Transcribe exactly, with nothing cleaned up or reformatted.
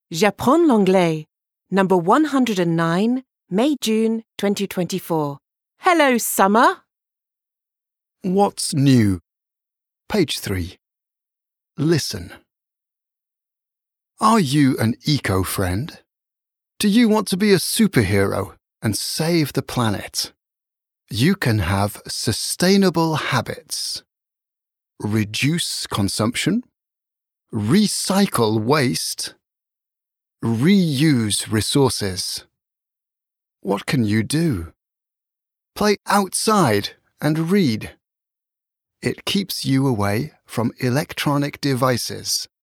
J'apprends l'anglais. Number one hundred nine, May-June twenty twenty-four. Hello, Summer. What's new? Page three. Listen. Are you an eco-friend? Do you want to be a superhero and save the planet? You can have sustainable habits. Reduce consumption. Recycle waste. Reuse resources. What can you do? Play outside and read. It keeps you away from electronic devices.